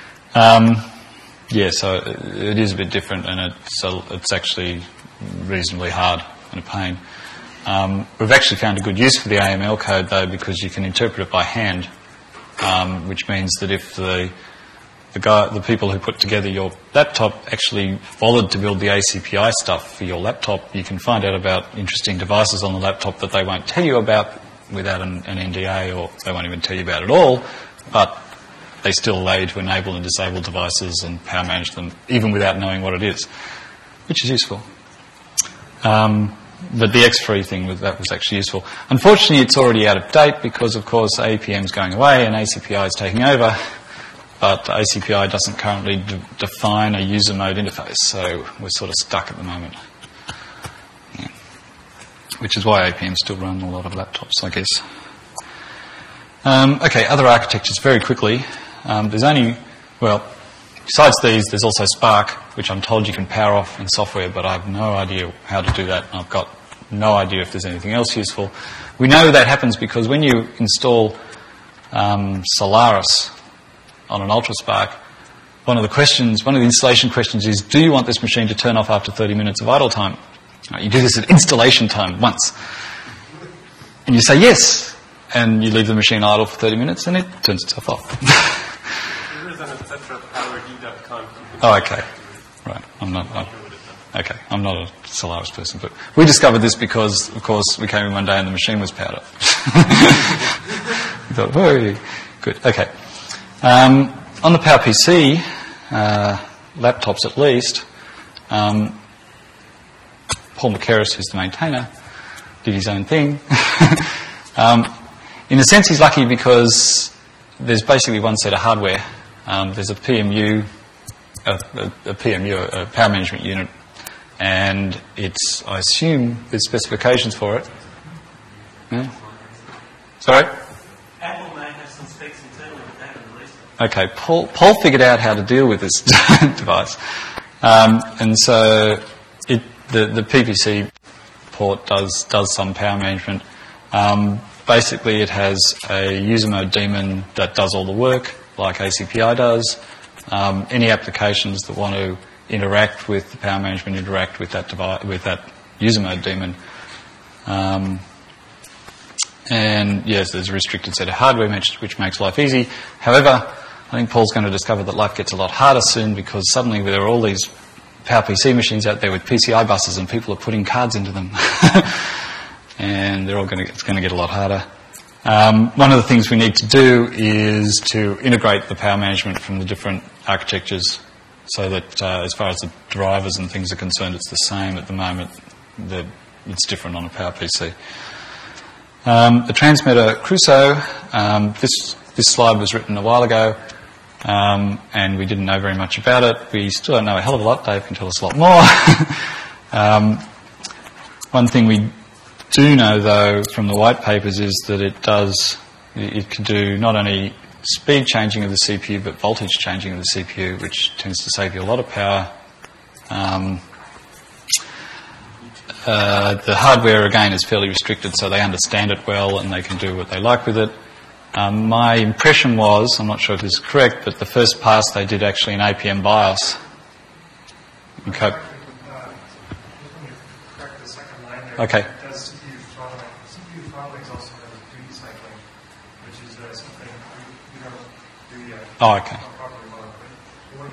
Yeah, so it is a bit different, and it's actually reasonably hard and a pain. We've actually found a good use for the AML code, though, because you can interpret it by hand, which means that if the people who put together your laptop actually bothered to build the ACPI stuff for your laptop, you can find out about interesting devices on the laptop that they won't tell you about without an NDA, or they won't even tell you about at all, but they still allow you to enable and disable devices and power manage them, even without knowing what it is, which is useful. But the X-Free thing, that was actually useful. Unfortunately, it's already out of date because, of course, APM is going away and ACPI is taking over. But ACPI doesn't currently define a user mode interface, so we're sort of stuck at the moment. Yeah. Which is why APMs still run a lot of laptops, I guess. Okay, other architectures, very quickly. There's only, well, besides these, there's also Spark, which I'm told you can power off in software, but I have no idea how to do that, and I've got no idea if there's anything else useful. We know that happens because when you install Solaris on an UltraSpark, one of the installation questions is, do you want this machine to turn off after 30 minutes of idle time? You do this at installation time once. And you say yes, and you leave the machine idle for 30 minutes and it turns itself off. There is an etc. PowerD.conf. Oh, okay. Right. I'm not a Solaris person, but we discovered this because, of course, we came in one day and the machine was powered up. We thought, very good. Okay. On the PowerPC, laptops at least, Paul McCarris, who's the maintainer, did his own thing. In a sense, he's lucky because there's basically one set of hardware. There's a PMU, a power management unit, and it's, I assume, there's specifications for it. Yeah? Sorry? Apple may have some specs internally, but they haven't released them. Okay, Paul figured out how to deal with this device. And so the PPC port does some power management. Basically, it has a user mode daemon that does all the work, like ACPI does. Any applications that want to interact with the power management interact with that device, with that user mode daemon. And yes, there's a restricted set of hardware which makes life easy. However, I think Paul's going to discover that life gets a lot harder soon because suddenly there are all these PowerPC machines out there with PCI buses and people are putting cards into them. And it's going to get a lot harder. One of the things we need to do is to integrate the power management from the different architectures so that as far as the drivers and things are concerned, it's the same at the moment. It's different on a PowerPC. The transmitter Crusoe, this slide was written a while ago, and we didn't know very much about it. We still don't know a hell of a lot. Dave can tell us a lot more. One thing we do know, though, from the white papers is that it can do not only speed changing of the CPU, but voltage changing of the CPU, which tends to save you a lot of power. The hardware, again, is fairly restricted, so they understand it well and they can do what they like with it. My impression was, I'm not sure if this is correct, but the first pass they did actually in APM BIOS. Okay. Correct the second line there. Okay. It does CPU throttling. CPU throttling is also known as duty cycling, which is something we don't do yet. Oh, okay. Not properly well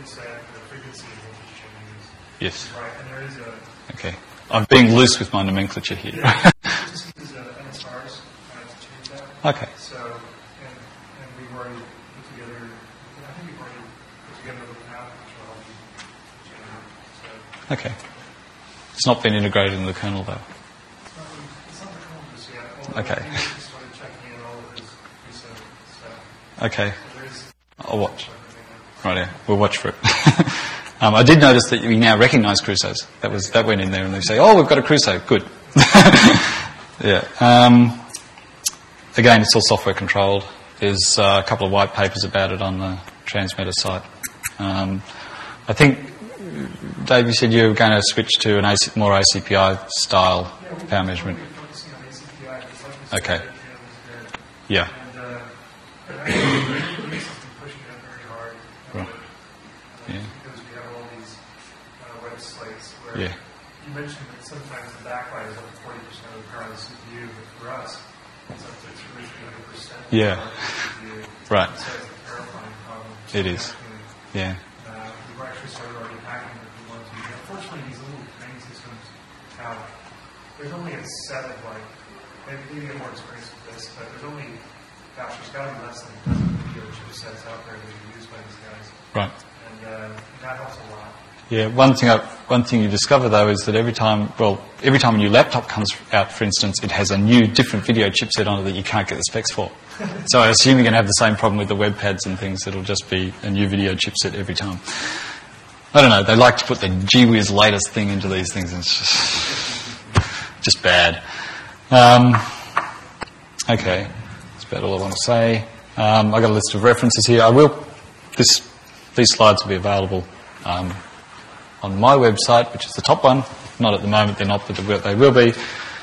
looks at the frequency of voltage changes. Yes. Right, and there is a... Okay. I'm being loose with my nomenclature here. Yeah, just uses NSRs to change that. Okay. So, and we've already put together, I think we've already put together the path which will help you change it. So, Okay. It's not been integrated in the kernel, though. it's not the kernel just yet. Although Okay. I think we started checking in all of this recent stuff. Okay. So there's I'll watch. Right, yeah. We'll watch for it. I did notice that we now recognise Crusoes. That went in there, and they say, "Oh, we've got a Crusoe. Good." Yeah. Again, it's all software controlled. There's a couple of white papers about it on the Transmeta site. I think, Dave, you said you were going to switch to an more ACPI style power measurement. we're focusing on ACPI. It's like this Okay. is good. Yeah. And I think the Linux has been pushing it very hard. Right. Yeah. Because we have all these web sites where Yeah. you mentioned that sometimes the backlight is up to 40% of the power of the CPU, but for us, it's up to 300%. Yeah. Of the CPU. Right. So it's a terrifying problem. It is. Yeah. We've actually started already hacking if we want to. Unfortunately, these little training systems have, there's only a set of maybe you get more experience with this, but there's only, there's got to be less than a dozen video chipsets out there that are used by these guys. Right. And that helps a lot. Yeah, one thing you discover though is that every time a new laptop comes out, for instance, it has a new, different video chipset on it that you can't get the specs for. So I assume you're going to have the same problem with the web pads and things. It'll just be a new video chipset every time. I don't know. They like to put the gee whiz latest thing into these things, and it's just bad. Okay, that's about all I want to say. I've got a list of references here. These slides will be available on my website, which is the top one. Not at the moment, they're not, but they will be.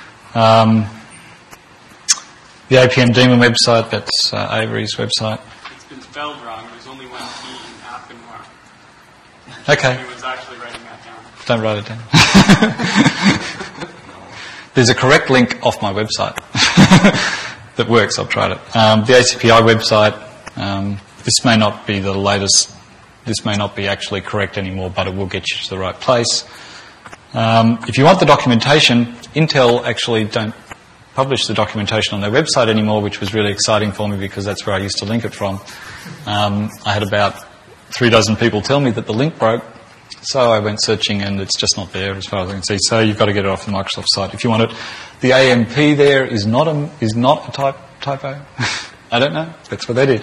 The APM Daemon website, that's Avery's website. It's been spelled wrong. There's only one T in Appenwar. Okay, Anyone's actually writing that down. don't write it down. There's a correct link off my website that works. I've tried it. The ACPI website, this may not be the latest, this may not be actually correct anymore, but it will get you to the right place. If you want the documentation, Intel actually don't publish the documentation on their website anymore, which was really exciting for me because that's where I used to link it from. I had about 36 people tell me that the link broke, so I went searching and it's just not there as far as I can see. So you've got to get it off the Microsoft site if you want it. The AMP there is not a typo. I don't know. That's what they did.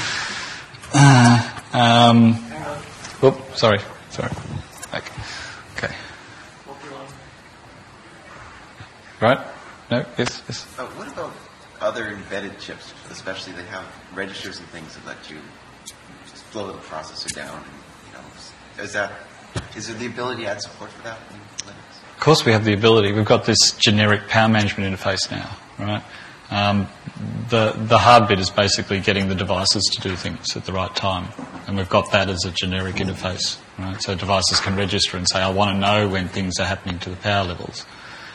Oops, sorry. Okay. Right? No? Yes? What about other embedded chips, especially they have registers and things that let you just slow the processor down? And, is there the ability to add support for that in Linux? Of course we have the ability. We've got this generic power management interface now, right? The hard bit is basically getting the devices to do things at the right time. And we've got that as a generic interface, right? So devices can register and say, I want to know when things are happening to the power levels.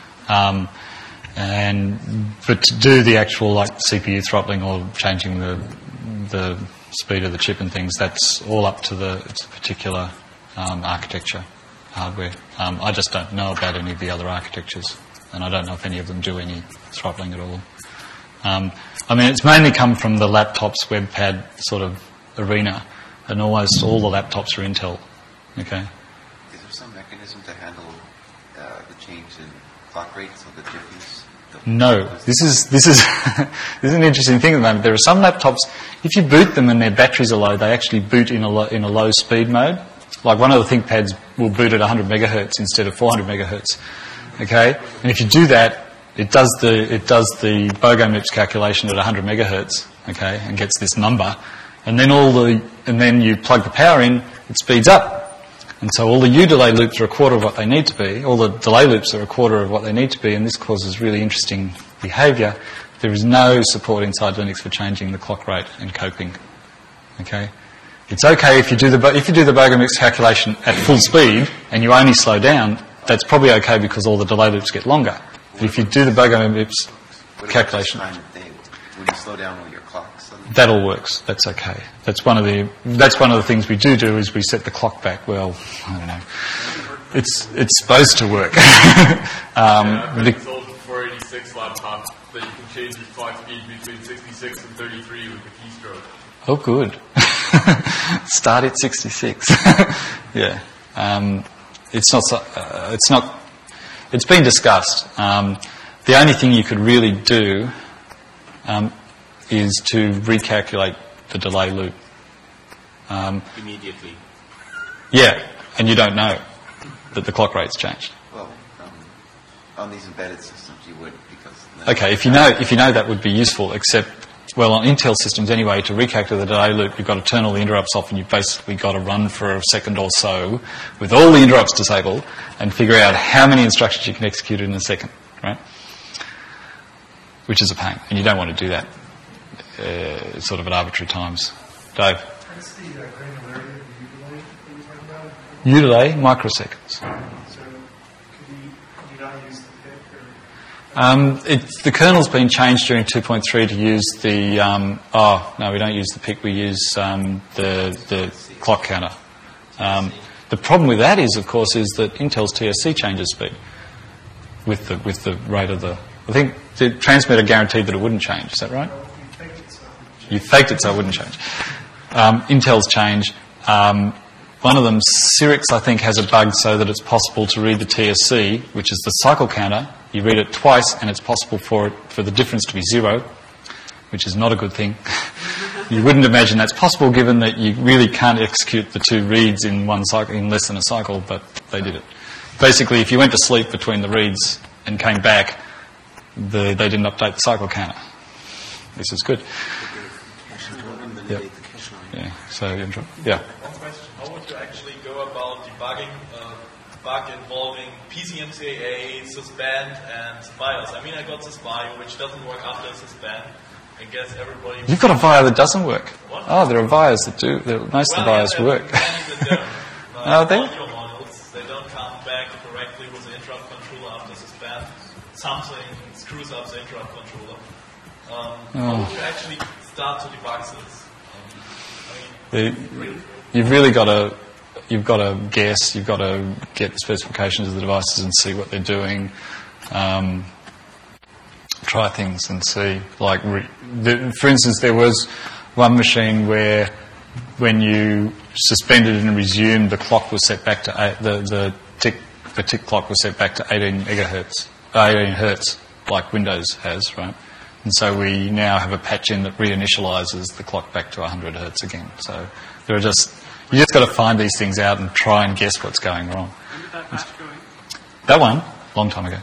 But to do the actual CPU throttling or changing the speed of the chip and things, that's all up to it's a particular architecture, hardware. I just don't know about any of the other architectures, and I don't know if any of them do any throttling at all. It's mainly come from the laptops, webpad sort of arena, and almost all the laptops are Intel. Okay. Is there some mechanism to handle the change in clock rates of the diffuse? No, this is an interesting thing at the moment. There are some laptops, if you boot them and their batteries are low, they actually boot in a low speed mode. Like one of the ThinkPads will boot at 100 megahertz instead of 400 megahertz. Okay, and if you do that, it does the BOGO MIPS calculation at 100 megahertz. Okay, and gets this number, and then you plug the power in, it speeds up. And so all the U delay loops are a quarter of what they need to be. All the delay loops are a quarter of what they need to be, and this causes really interesting behaviour. There is no support inside Linux for changing the clock rate and coping. Okay, it's okay if you do the BOGO MIPS calculation at full speed and you only slow down. That's probably okay because all the delay loops get longer. But if you do the BOGO MIPS calculation, Time of day, when you slow down all your clocks, suddenly? That all works. That's okay. That's one of the things we do is we set the clock back. Well, I don't know. It's supposed to work. I've been sold a 486 laptop that you can change your clock speed between 66 and 33 with the keystroke. Oh, good. Start at 66. Yeah. It's been discussed. The only thing you could really do is to recalculate the delay loop. Immediately. Yeah, and you don't know that the clock rate's changed. Well, on these embedded systems, you would because. Okay, if you know that would be useful. Except, well, on Intel systems anyway, to recalculate the delay loop, you've got to turn all the interrupts off, and you've basically got to run for a second or so with all the interrupts disabled, and figure out how many instructions you can execute in a second, right? Which is a pain, and you don't want to do that sort of at arbitrary times. Dave? What's the granularity of the U delay that you're talking about? U delay, microseconds. So could you not use the PIC? The kernel's been changed during 2.3 to use the... we don't use the PIC, we use the clock counter. The problem with that is, of course, is that Intel's TSC changes speed with the rate of the... I think the transmitter guaranteed that it wouldn't change. Is that right? Well, you faked it so. You faked it so it wouldn't change. Intel's change. One of them, Cyrix, I think, has a bug so that it's possible to read the TSC, which is the cycle counter. You read it twice, and it's possible for the difference to be 0, which is not a good thing. You wouldn't imagine that's possible, given that you really can't execute the two reads in one cycle, in less than a cycle, but they did it. Basically, if you went to sleep between the reads and came back, they didn't update the cycle counter. This is good. Yeah. Yeah. So, yeah. One question: how would you actually go about debugging a bug involving PCMCIA, suspend, and BIOS? I mean, I got suspend, which doesn't work after suspend. I guess everybody. You've got a VIA that doesn't work. What? Oh, there are VIAs that do. Most of the VIAs work. Oh, they? Audio models, they don't come back correctly with the interrupt controller after suspend. Something screws up the interrupt controller. How would you actually start to debug this? You've really got to. You've got to guess. You've got to get the specifications of the devices and see what they're doing. Try things and see. Like, for instance, there was one machine where, when you suspended and resumed, the clock was set back to the tick clock was set back to 18 hertz, like Windows has, right? And so we now have a patch in that reinitializes the clock back to 100 hertz again. So you just got to find these things out and try and guess what's going wrong. When did that patch go in? That one, long time ago.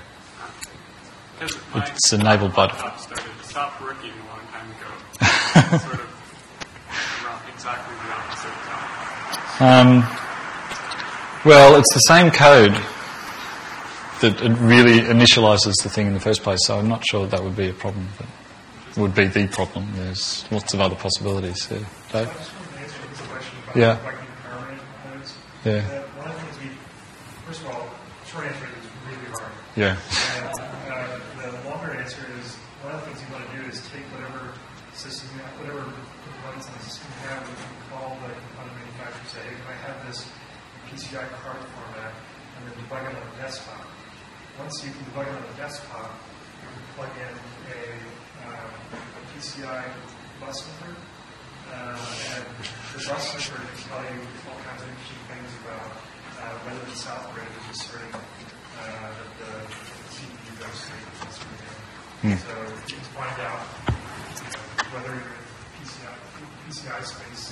It's enabled by stopped working a long time ago. Sort of exactly the opposite time. Well, it's the same code that it really initializes the thing in the first place, so I'm not sure that would be a problem, but it would be the problem. There's lots of other possibilities there. Dave? I just wanted to answer this question about Yeah. debugging power rate codes. Yeah. One of the things first of all, short answer is it's really hard. Yeah. And the longer answer is, one of the things you want to do is take whatever system, whatever components on the system you have, and you can call the component manufacturer and say, hey, can I have this PCI card format, and then debug it on the desktop. Once you can debug it on the desktop, you can plug in a PCI bus sniffer, and the bus sniffer can tell you all kinds of interesting things about whether the south grid is asserting that the CPU goes straight to this region. So you can find out whether you're in PCI space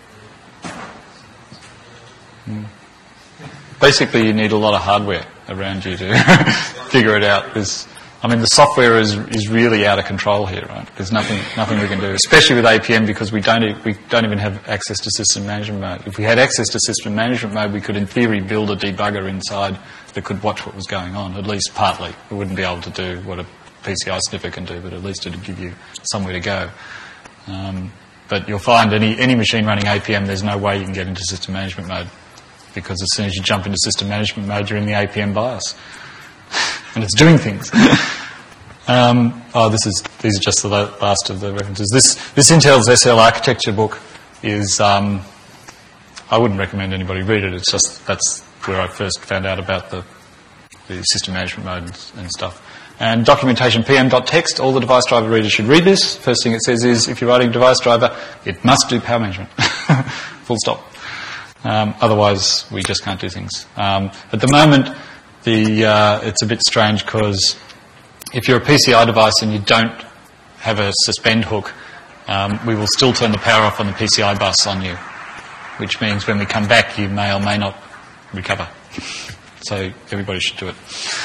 saving. Basically, you need a lot of hardware around you to figure it out. The software is really out of control here, right? There's nothing we can do, especially with APM, because we don't even have access to system management mode. If we had access to system management mode, we could, in theory, build a debugger inside that could watch what was going on, at least partly. We wouldn't be able to do what a PCI sniffer can do, but at least it would give you somewhere to go. But you'll find any machine running APM, there's no way you can get into system management mode, because as soon as you jump into system management mode, you're in the APM BIOS. And it's doing things. These are just the last of the references. This Intel's SL architecture book is, I wouldn't recommend anybody read it. It's just, that's where I first found out about the system management mode and stuff. And documentation pm.txt, all the device driver readers should read this. First thing it says is, if you're writing a device driver, it must do power management. Full stop. Otherwise, we just can't do things. At the moment, it's a bit strange because if you're a PCI device and you don't have a suspend hook, we will still turn the power off on the PCI bus on you, which means when we come back, you may or may not recover. So everybody should do it.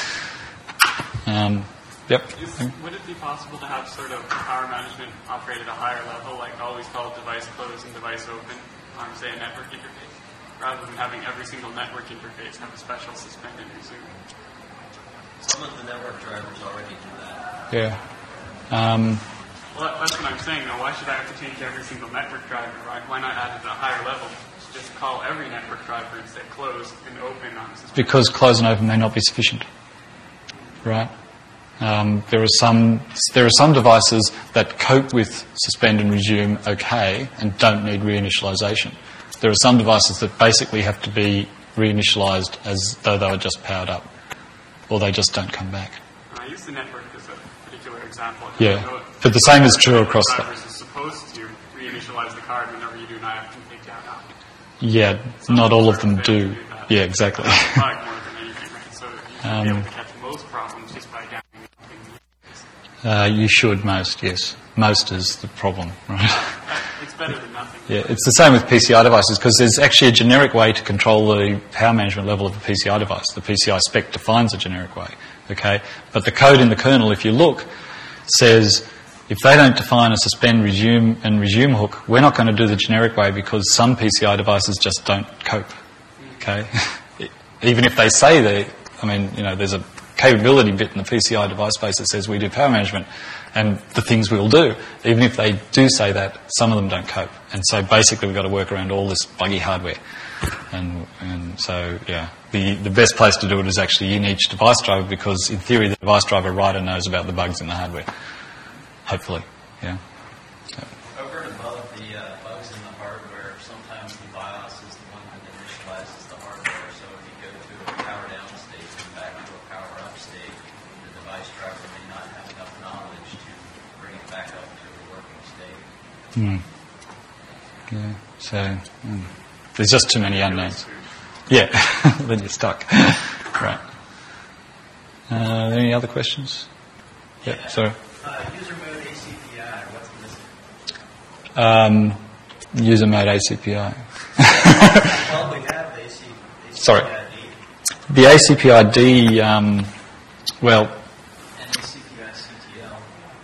Yep. Would it be possible to have sort of power management operate at a higher level, like always call device closed and device open on, say, a network interface, rather than having every single network interface have a special suspend and resume? Some of the network drivers already do that. Yeah. Well, that's what I'm saying, though. Why should I have to change every single network driver, right? Why not add it at a higher level? Just call every network driver and say close and open on suspend. Because close and open may not be sufficient. Right? There are some devices that cope with suspend and resume okay and don't need reinitialization. There are some devices that basically have to be reinitialized as though they were just powered up, or they just don't come back. I use the network as a particular example. Yeah, but the same is true across the... Drivers is supposed to reinitialize the card whenever you do an IF config down out. Yeah, not all of them do. Yeah, exactly. More than anything, right? So you should be able to catch most problems just by downloading things. You should, most, yes. Most is the problem, right? It's better than nothing. Yeah, it's the same with PCI devices because there's actually a generic way to control the power management level of a PCI device. The PCI spec defines a generic way, okay? But the code in the kernel, if you look, says if they don't define a suspend, resume, and resume hook, we're not going to do the generic way because some PCI devices just don't cope, okay? Even if they say there's a capability bit in the PCI device space that says we do power management and the things we'll do. Even if they do say that, some of them don't cope. And so basically we've got to work around all this buggy hardware. And so, yeah, the best place to do it is actually in each device driver because in theory the device driver writer knows about the bugs in the hardware. Hopefully, yeah. So. Over and above the bugs in the hardware, sometimes the BIOS is the one that initializes the hardware. So if you go to a power down state and back to a power up state, the device driver may not have enough knowledge to bring it back up to a working state. Yeah, so there's just too many unknowns. Yeah, then you're stuck. Right. Any other questions? Yeah, sorry. User mode ACPI, what's missing? User mode ACPI. Well, we have the ACPI. Sorry. The ACPI-D, And ACPI CTL.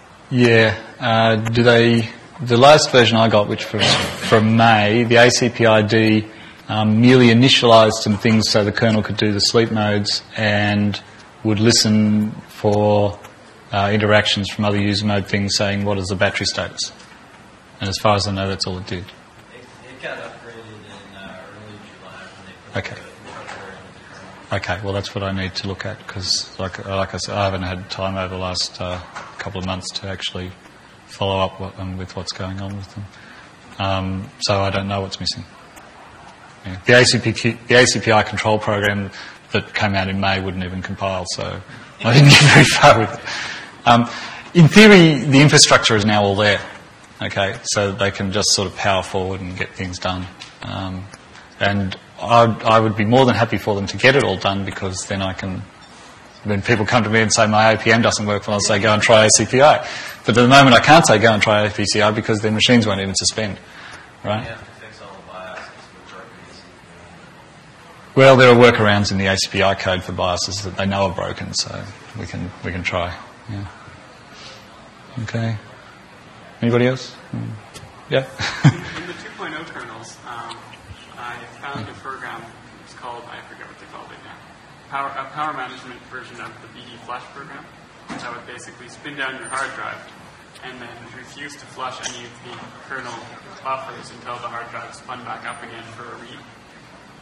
Yeah. The last version I got, which was from May, the ACPI-D merely initialized some things so the kernel could do the sleep modes and would listen for interactions from other user mode things saying what is the battery status. And as far as I know, that's all it did. It got upgraded in early July when they put Okay. the hardware into the kernel. Okay, well that's what I need to look at because, like I said, I haven't had time over the last couple of months to actually follow up with what's going on with them. So I don't know what's missing. Yeah. The ACPI control program that came out in May wouldn't even compile, so I didn't get very far with it. In theory, the infrastructure is now all there, okay, so they can just sort of power forward and get things done. And I would be more than happy for them to get it all done because then when people come to me and say my APM doesn't work, well, I'll say go and try ACPI. But at the moment I can't say go and try APCI because their machines won't even suspend, right? You have to fix all the BIOSes which are ACPI. Well, there are workarounds in the ACPI code for BIOSes that they know are broken, so we can try. Yeah. Okay. Anybody else? Yeah. In the 2.0 kernels, I found a program. It's called, I forget what they called it now. A power management version of the BD Flush program that would basically spin down your hard drive and then refuse to flush any of the kernel buffers until the hard drive spun back up again for a read.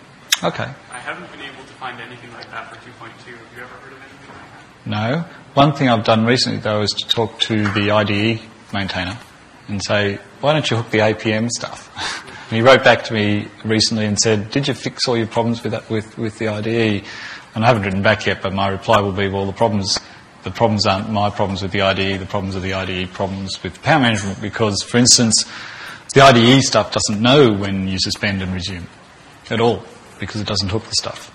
Okay. I haven't been able to find anything like that for 2.2. Have you ever heard of anything like that? No. One thing I've done recently, though, is to talk to the IDE maintainer and say, why don't you hook the APM stuff? And he wrote back to me recently and said, did you fix all your problems with that, with the IDE? And I haven't written back yet, but my reply will be, well, the problems aren't my problems with the IDE, the problems are the IDE problems with power management, because, for instance, the IDE stuff doesn't know when you suspend and resume at all, because it doesn't hook the stuff.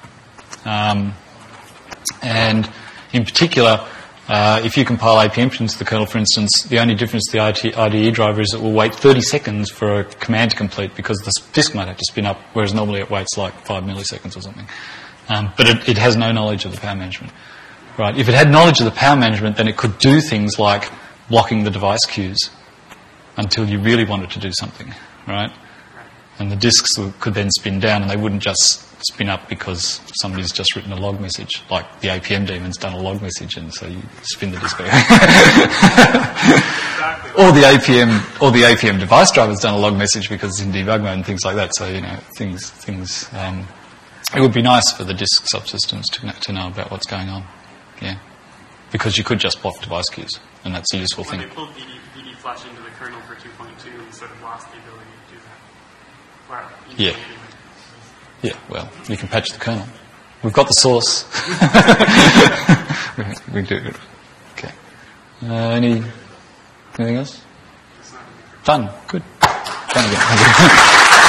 And in particular, if you compile APM into the kernel, for instance, the only difference to the IDE driver is it will wait 30 seconds for a command to complete, because the disk might have to spin up, whereas normally it waits like 5 milliseconds or something. But it has no knowledge of the power management. Right? If it had knowledge of the power management, then it could do things like blocking the device queues until you really wanted to do something, right? And the disks could then spin down, and they wouldn't just spin up because somebody's just written a log message, like the APM daemon's done a log message, and so you spin the disk back. Or the APM device driver's done a log message because it's in debug mode and things like that. So things. It would be nice for the disk subsystems to know about what's going on. Yeah, because you could just block device queues, and that's a useful thing. When they pulled BD Flash into the kernel for 2.2, we sort of lost the ability to do that. Wow. Yeah. Yeah, well, you can patch the kernel. We've got the source. we do it. Okay. Anything else? Done. Good. Done again.